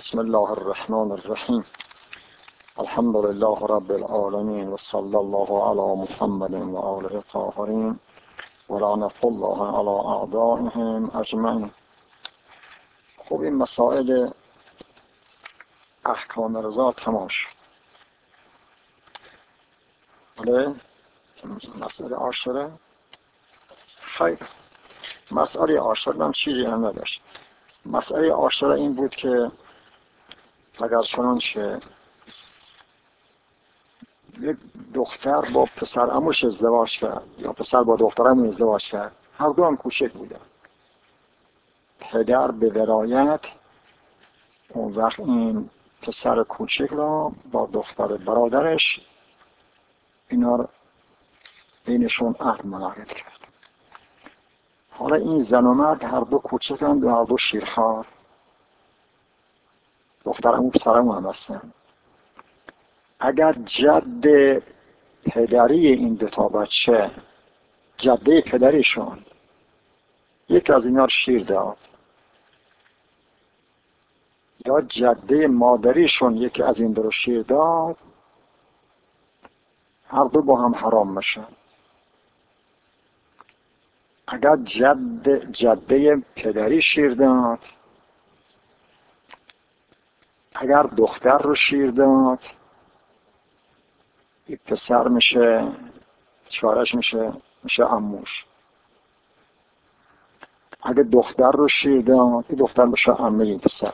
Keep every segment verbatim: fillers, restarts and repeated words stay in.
بسم الله الرحمن الرحیم. الحمد لله رب العالمین و صلی الله علی محمد و آله الطاهرین و لعنة الله علی اعدائهم اجمعین. خب این مسائل احکام رضا تمام شد. بله مسئله عاشره خیر، مسئله عاشره هم چیزی هم نداشت. مسئله عاشره این بود که اگر چنانچه یک دختر با پسر عموش ازدواج کرد یا پسر با دختر عمو ازدواج کرد، هر دو هم کوچک بودن، پدر به ولایت اون وقت این پسر کوچک را با دختر برادرش اینا رو بینشون عهد منعقد کرد. حالا این زن و مرد هر دو کوچکند و هر دو شیرخوار، دختر عمو پسر عمو هم هستن. اگر جد پدری این دو تا بچه، جده پدریشون یک از اینا رو شیر داد یا جده مادریشون یکی از این دو رو شیر داد، هر دو با هم حرام میشن. اگر جد جده پدری شیر داد، اگر دختر رو شیر داد، این پسر میشه چارش میشه میشه عموش. اگه دختر رو شیر داد، این دختر میشه عمه این پسر.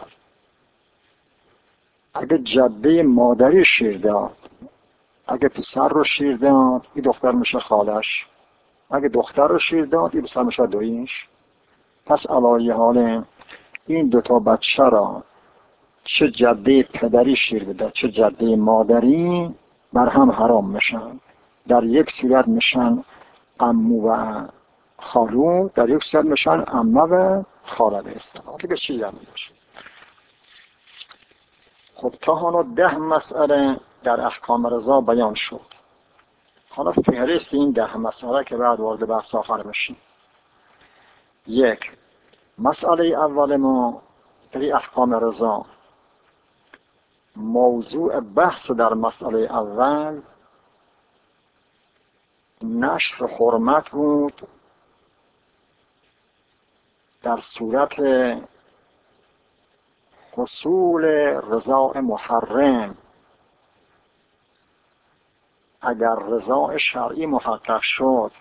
اگه جده مادری شیر داد، اگه پسر رو شیر داد، این دختر میشه خالش. اگه دختر رو شیر داد، این پسر میشه دوییش. پس علایه حال این دوتا بچه را چه جده پدری شیر بده چه جده مادری بر هم حرام میشن. در یک صورت میشن عمو و خالو، در یک صورت میشن عمه و خاله به اصطلاح. دیگه چیزی هم نمیشه. خب تا حالا ده مسئله در احکام رضا بیان شد. حالا فهرست این ده مسئله که بعد وارد بحث آخر میشیم. یک، مسئله اول ما در احکام رضا، موضوع بحث در مسئله اول نشر حرمت بود در صورت حصول رضا محرم. اگر رضا شرعی محقق شد،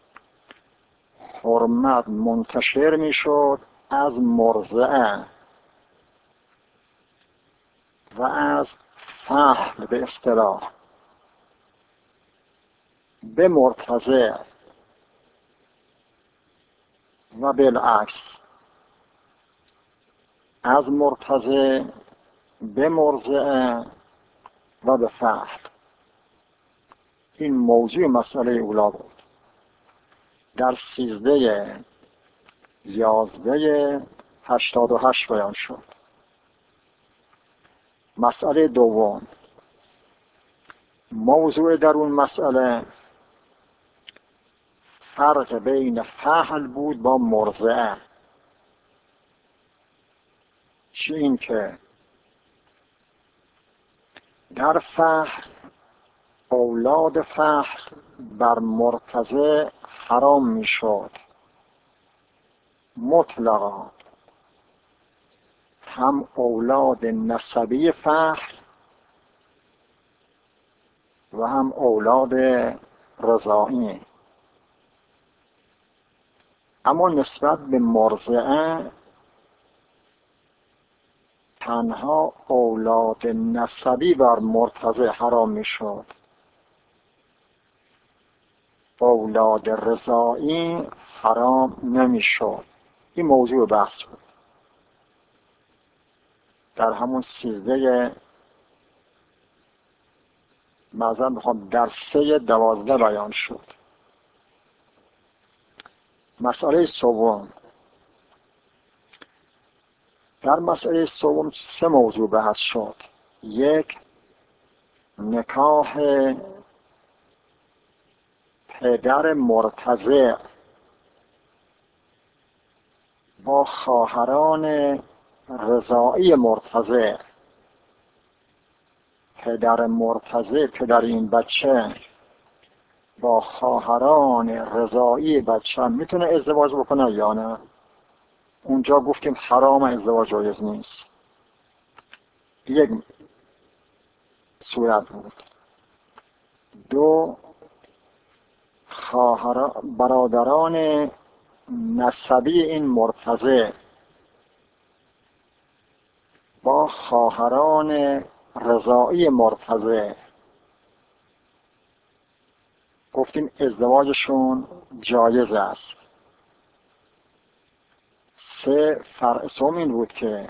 حرمت منتشر می شد از مرضعه و از فحل به اصطلاح به مرتضع و بالعکس، از مرتضع به مرضعه و به فحل. این موضوع مسئله اولا بود. در سیزده یازده هشتاد و هشت بیان شد. مسئله دوم، موضوع در اون مسئله فرق بین فحل بود با مرضعه. چی این که در فحل اولاد فحل بر مرتضع حرام می شد مطلقا، هم اولاد نسبی فحل و هم اولاد رضاعی. اما نسبت به مرضعه تنها اولاد نسبی بر مرتضع حرام می شد، اولاد رضاعی حرام نمی شد. این موضوع بحث بود در همون سیزده معذرت میخوام در سه دوازده بیان شد. مسئله سوم، در مسئله سوم سه موضوع بحث شد. یک، نکاح پدر مرتضع با خواهران رضایی مرتضی، پدر مرتضی، پدر این بچه با خواهران رضایی بچه میتونه ازدواج بکنه یا نه؟ اونجا گفتیم حرام، ازدواج جایز نیست. یک صورت بود. دو، خواهران برادران نسبی این مرتضی با خواهران رضایی مرتضی گفتیم ازدواجشون جایز است. سه، فرع سوم این بود که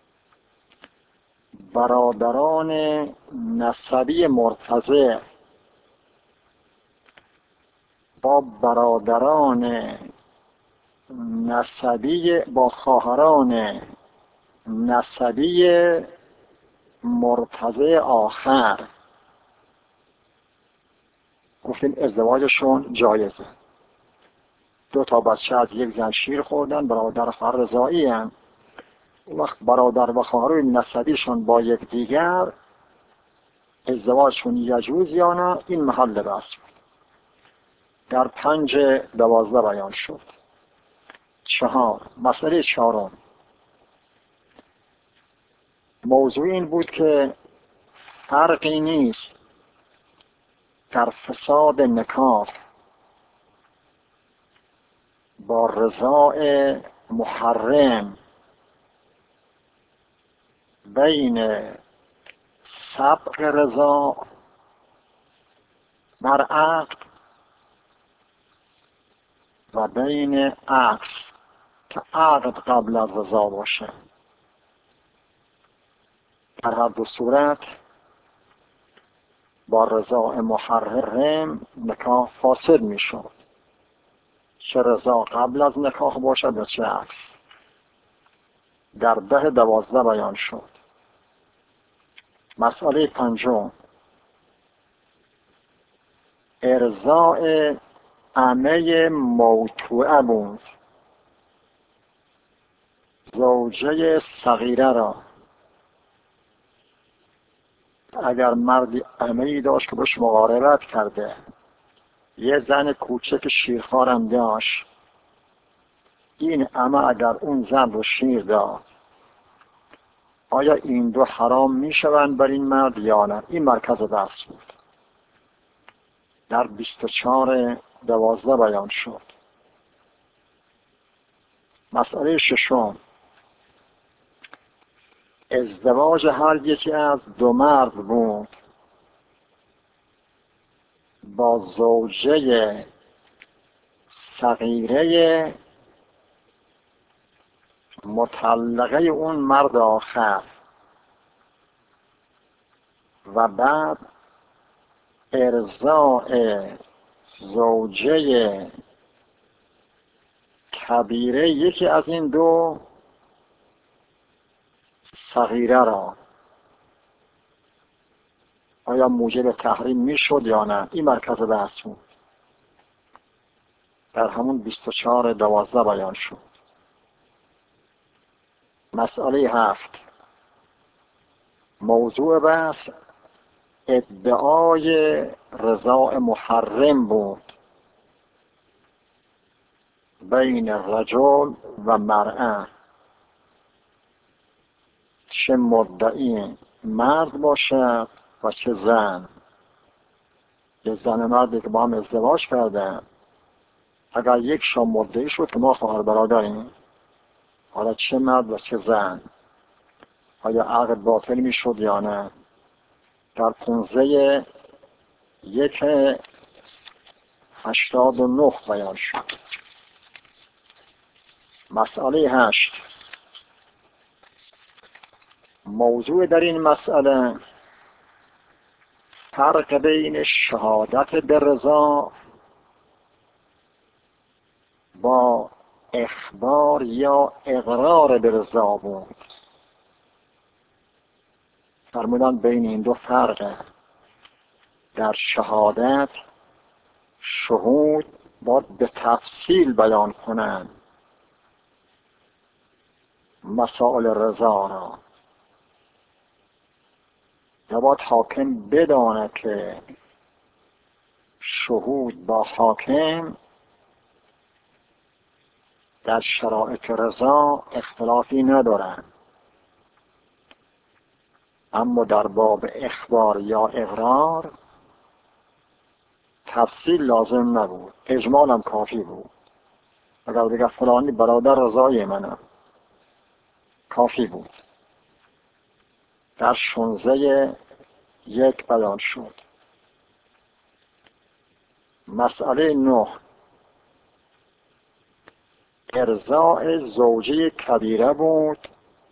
برادران نسبی مرتضی با برادران نسبی با خواهران نسبی مرتضی آخر گفتیم ازدواجشون جایزه. دو تا بچه از یک زن شیر خوردن، برادر خواهر رضایی هم. اون وقت برادر و خواهر نسبیشون با یک دیگر ازدواجشون یجوز یا نه، این محل بحث بود. در پنج دوازده بیان شد. چهار، مسئله چهارم موضوع این بود که فرقی نیست در فساد نکاح با رضای محرم بین سبق رضا بر عقد و بین عکس که عقد قبل از رضا باشه. در هر دو صورت با رضا محرم نکاح فاسد می شود، چه رضا قبل از نکاح باشد و چه عکس. در ده دوازده بیان شد. مسئله پنجم ارضاء عمه موتوعه بود. زوجه صغیره را اگر مردی عمه‌ای داشت که بهش مقاربت کرده، یه زن کوچک شیرخوارم داشت، این عمه اگر اون زن رو شیر داد، آیا این دو حرام میشوند بر این مرد یا نه؟ این مرکز بحث بود. در بیست و چهار دوازده بیان شد. مسئله ششم ازدواج هر یکی از دو مرد بود با زوجه صغیره مطلقه اون مرد آخر و بعد ارضاء زوجه کبیره یکی از این دو صغیره را. آیا موجب تحریم میشد یا نه؟ این مرکز بحث بود. در همون بیست و چهار دوازده بیان شد. مسئله هفت موضوع بحث ادعای رضا محرم بود بین رجل و مرأة، چه مدعی مرد باشد و چه زن. یه زن مردی که با هم ازدواج کردن، اگر یک شام مدعی شد که ما خواهر برادریم، حالا چه مرد و چه زن، آیا عقد باطل می شد یا نه؟ در پونزه یک هشتاد و نه بیان شد. مسئله هشت موضوع در این مسئله فرق بین شهادت به رضا با اخبار یا اقرار به رضا بود. فرمودن بین این دو فرقه. در شهادت شهود باید به تفصیل بیان کنند مسائل رضا را. یا باید حاکم بدانه که شهود با حاکم در شرایط رضا اختلافی ندارند، اما در باب اخبار یا اقرار تفصیل لازم نبود، اجمال هم کافی بود. اگر بگه فلانی برادر رضای منه کافی بود. در شانزده یک بیان شد. مسئله نه، ارضاء زوجه کبیره بود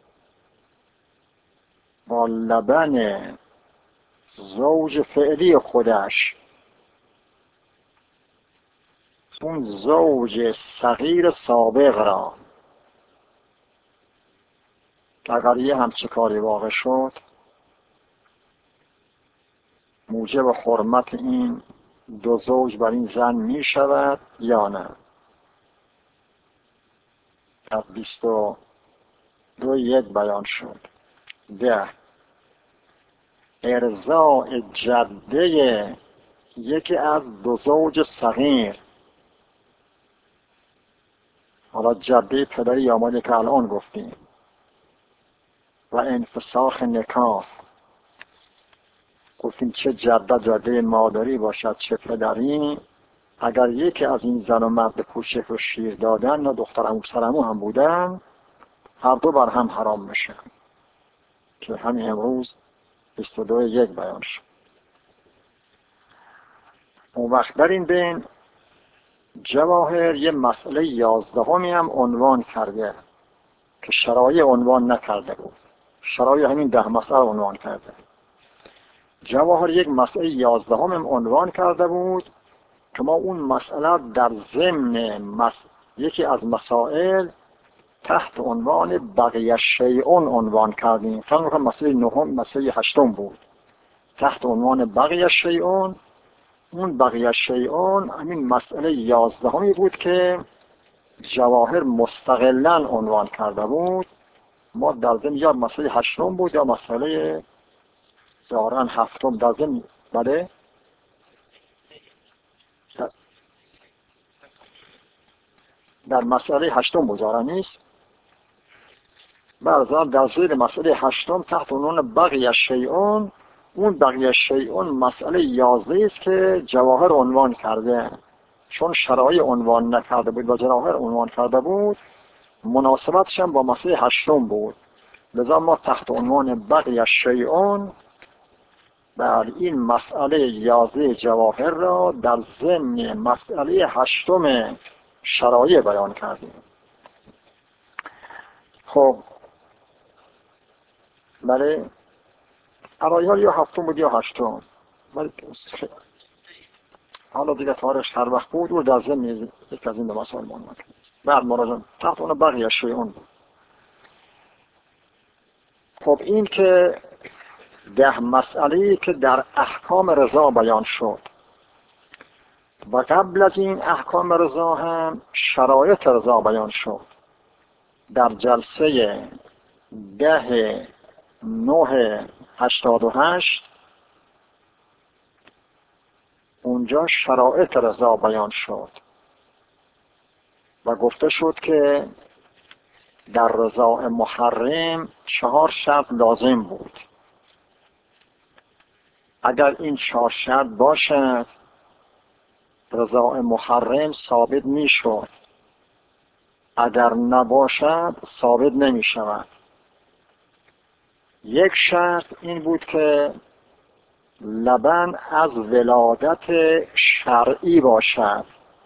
با لبن زوج فعلی خودش اون زوج صغیر سابق را. اگر یه همچه کاری واقع شد موجب حرمت این دو زوج بر این زن می شود یا نه؟ در بیست و دو یک بیان شد. ده، ارضاء جده یکی از دو زوج صغیر. حالا جده پدری یا مادری که الان گفتیم و انفساخ نکاح گفتیم چه جده جده مادری باشد چه پدری، اگر یکی از این زن و مرد کوچک رو شیر دادن نه دختر عمو پسر عمو هم بودن هر دو بر هم حرام میشن که همین امروز بیست و دو یک بیان شد. اون وقت در این بین جواهر یه مسئله یازدهمی هم عنوان کرده که شرایع عنوان نکرده بود. شرایع همین ده مسئله عنوان کرده. جواهر یک مسئله یازدهم هم عنوان کرده بود که ما اون مسئله در ضمن مس... یکی از مسائل تحت عنوان بقیه شیئون عنوان کردیم. فقط مسئله نهم مسئله هشتم بود تحت عنوان بقیه شیئون. اون بقیه شیئون همین مسئله یازدهمی بود که جواهر مستقلاً عنوان کرده بود. ما در ضمن یا مسئله هشتم بود یا مسئله ظاهراً هفتم در ضمن بله در مسئله هشتم بود ظاهراً نیست. بعضا در زیر مسئله هشتم تحت عنوان بقیه شیئون، اون بقیه شیئون مسئله یازده است که جواهر عنوان کرده. چون شرایع عنوان نکرده بود و جواهر عنوان کرده بود مناسبتش هم با مسئله هشتم بود، لذا ما تحت عنوان بقیه شیئون بر این مسئله یازده جواهر را در ضمن مسئله هشتم شرایع بیان کردیم. خب بله علایحال یا هفتم بود یا هشتم، ولی حالا دیگه تاریخ هر وقت بود و در ضمن یک از این دو مسائل عنوان کردیم. بعد مراجعه تحت اون بقیه شیئون بود. خب این که ده مسئله که در احکام رضا بیان شد و قبل از این احکام رضا هم شرایط رضا بیان شد. در جلسه ده نه هشتاد و هشت اونجا شرایط رضا بیان شد و گفته شد که در رضا محرم چهار شرط لازم بود. اگر این چهار شرط باشد رضا محرم ثابت می شد، اگر نباشد ثابت نمی شود. یک شرط این بود که لبن از ولادت شرعی باشد.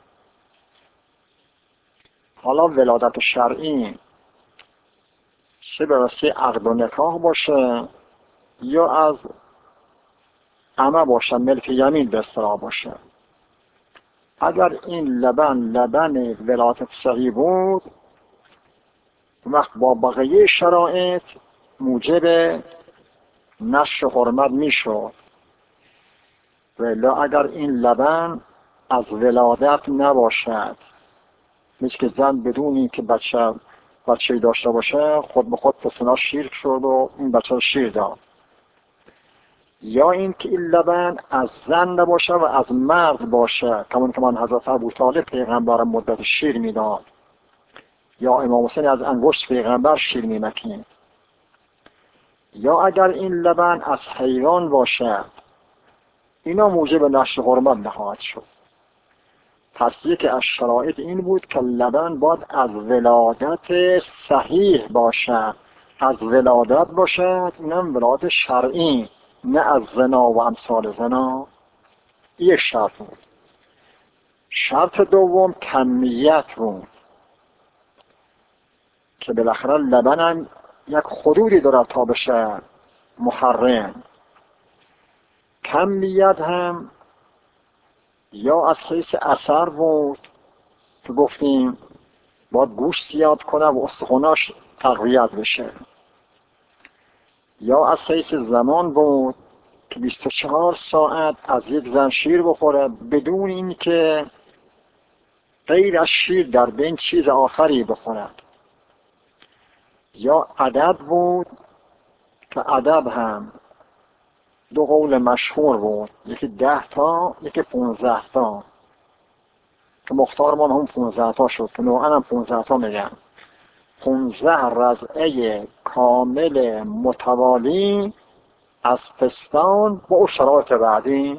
حالا ولادت شرعی چه به واسطه عقد و نکاح باشه یا از عمه باشه، ملک یمین به اصطلاح باشه. اگر این لبن لبن ولادت صحیح بود وقت با بقیه شرایط موجب نشر حرمت می شد. ولی اگر این لبن از ولادت نباشد، مثل که زن بدون این که بچه بچه‌ای داشته باشه خود به خود به سنا شیر شد و این بچه رو شیر داد. یا این که این لبن از زن نباشه و از مرد باشه، کمون که من حضرت ابوطالب پیغمبر مدت شیر میداد، یا امام حسین از انگشت پیغمبر شیر میمکید. یا اگر این لبن از حیوان باشه، اینا موجب نشر حرمت نخواهد شد. پس یکی از شرایط این بود که لبن باید از ولادت صحیح باشه، از ولادت باشد، اینم ولادت شرعی، نه از زنا و امثال زنا. یک شرط بود. شرط دوم کمیت بود که بالاخره لبن هم یک حدودی داره تا بشه محرم. کمیت هم یا از حیث اثر بود که گفتیم باید گوشت زیاد کنه و استخوناش تقویت بشه، یا از حیث زمان بود که بیست و چهار ساعت از یک زن شیر بخوره بدون این که غیر از شیر در بین چیز آخری بخورد. یا عدد بود که عدد هم دو قول مشهور بود، یکی ده تا یکی پونزده تا، که مختار من هم پونزده تا شد که نوعا هم پونزده تا میگم. پونزده رضعه کامل متوالی از پستان با شرایط بعدی.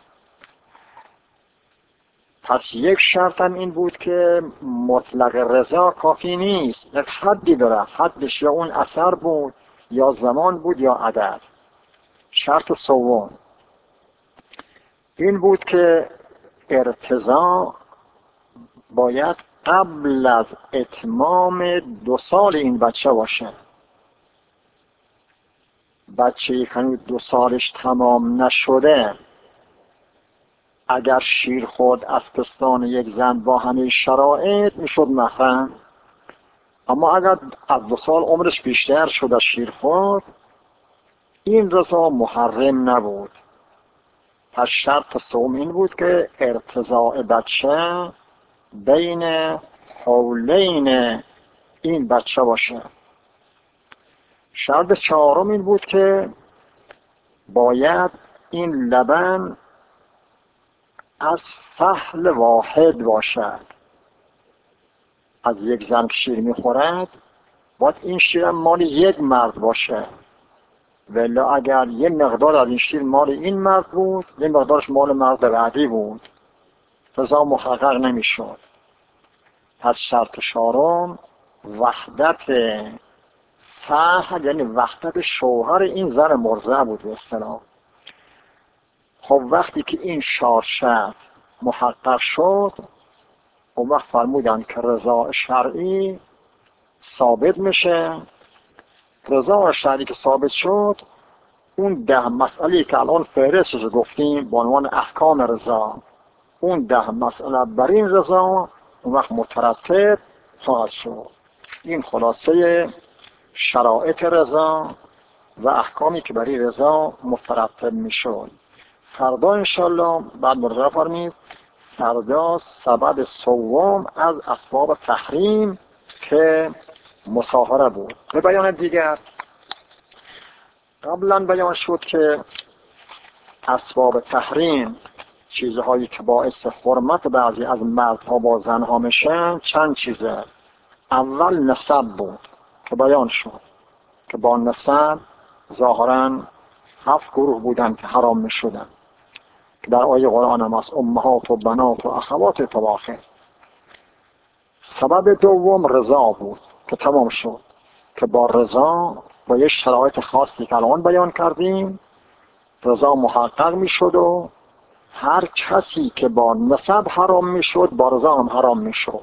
پس یک شرط هم این بود که مطلق رضا کافی نیست، یک حدی داره، حدش یا اون اثر بود یا زمان بود یا عدد. شرط سوم این بود که ارتضاع باید قبل از اتمام دو سال این بچه باشه. بچه یک هنوز دو سالش تمام نشده اگر شیر خورد از پستان یک زن با همه شرایط میشد محرم، اما اگر از دو سال عمرش بیشتر شده شیر خورد این رضا محرم نبود. پس شرط سوم این بود که ارتضاع بچه بین حولین این بچه باشه. شرط چهارم این بود که باید این لبن از فحل واحد باشد. از یک زن که شیر میخورد باید این شیر مال یک مرد باشه، ولی اگر یه مقدار از این شیر مال این مرد بود یه مقدارش مال مرد بعدی بود رضا محقق نمیشد. پس شرط چهارم وحدت فحل یعنی وحدت شوهر این زن مرضع بود به اصطلاح. خب وقتی که این چهار شرط محقق شد اون وقت فرمودن که رضا شرعی ثابت میشه. رضا شرعی که ثابت شد اون ده مسئله که الان فهرستش گفتیم با عنوان احکام رضا، اون ده مسئله بر این رضا اون وقت مترتب خواهد شد. این خلاصه شرایط رضا و احکامی که برای رضا مترتب میشد. فردا انشالله بعد مرجع فرمید فردا سبب سوم از اسباب تحریم که مصاهره بود. به بیان دیگر قبلا بیان شد که اسباب تحریم چیزهایی که باعث حرمت بعضی از مردها با زنها میشن چند چیزه. اول نسب بود که بیان شد که با نسب ظاهرا هفت گروه بودن که حرام میشدن که در آیه قرآن هم از امهات و بنات و اخوات تواخر. سبب دوم رضا بود که تمام شد که با رضا با یک شرایط خاصی که الان بیان کردیم رضا محقق میشد و هر کسی که با نسب حرام میشد با رضا هم حرام میشد.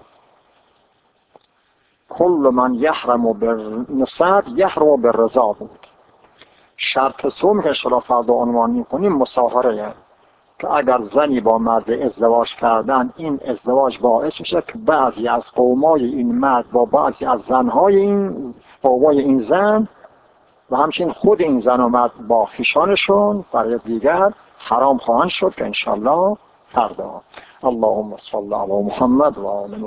کل من یحرم بالنسب یحرم بالرضا بود. شرط سوم که شما فردا عنوان میکنیم مصاهره، که اگر زنی با مرد ازدواج کردن این ازدواج باعث میشه که بعضی از قومای این مرد با بعضی از زنهای این قومای این زن و همچنین خود این زن و مرد با خویشانشون برای دیگر حرام خواهند شد که انشالله فردا. اللهم صل علی محمد و آل